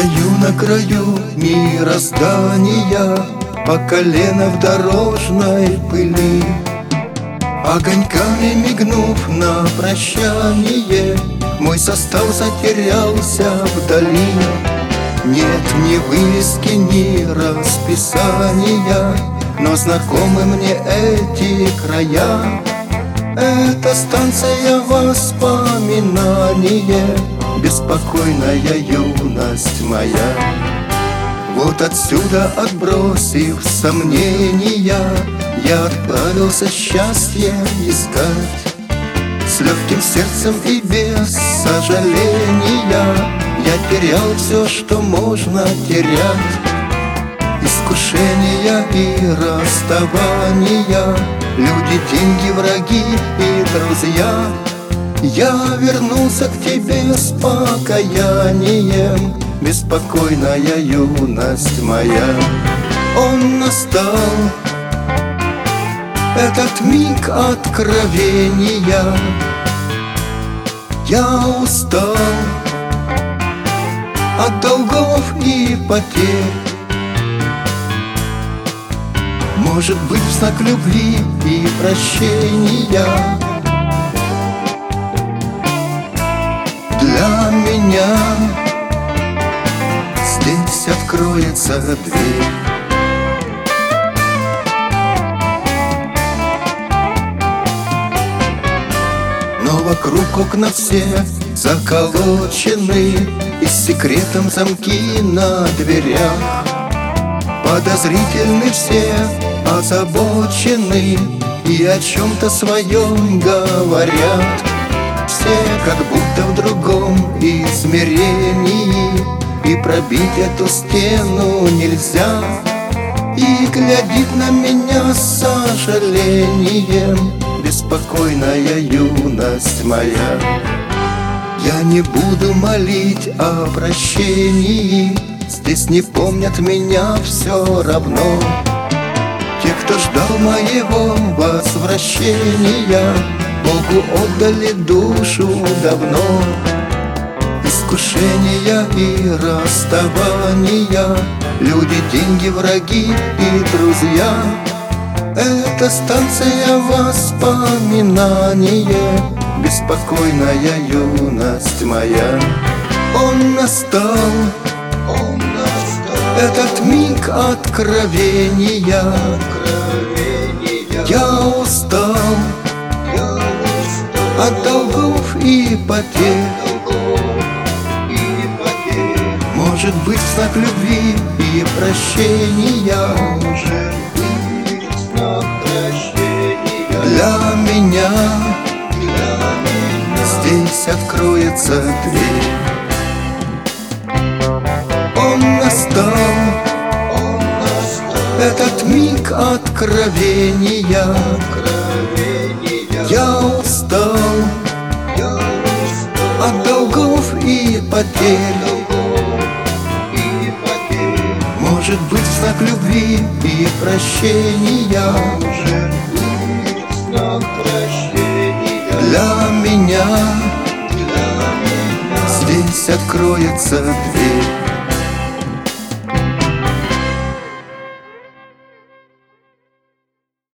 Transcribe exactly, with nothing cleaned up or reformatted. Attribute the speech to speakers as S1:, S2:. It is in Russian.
S1: Стою на краю мироздания, по колено в дорожной пыли. Огоньками мигнув на прощание, мой состав затерялся вдали. Нет ни вывески, ни расписания, но знакомы мне эти края. Это станция воспоминания, беспокойная юность моя. Вот отсюда, отбросив сомнения, я отправился счастье искать. С легким сердцем и без сожаления я терял все, что можно терять. Искушения и расставания, люди, деньги, враги и друзья. Я вернулся к тебе с покаянием, беспокойная юность моя. Он настал, этот миг откровения. Я устал от долгов и потерь. Может быть, в знак любви и прощения для меня здесь откроется дверь. Но вокруг окна все заколочены, и с секретом замки на дверях. Подозрительны все, озабочены и о чем-то своем говорят. Все как будто в другом измерении, и пробить эту стену нельзя. И глядит на меня с сожалением беспокойная юность моя. Я не буду молить о прощении, здесь не помнят меня все равно. Те, кто ждал моего возвращения, Богу отдали душу давно. Искушения и расставания, люди, деньги, враги и друзья. Это станция воспоминания, беспокойная юность моя. Он настал, он настал, этот миг откровения. Я устал, я устал от долгов и потерь. Может быть, в знак любви и прощения, может быть, в знак прощения для меня, для меня здесь откроется дверь. Он настал, он настал, этот миг откровения. Я устал, я устал от долгов и потерь. Может быть, в знак любви и прощения, может быть, в знак прощения для меня, для меня здесь откроется дверь.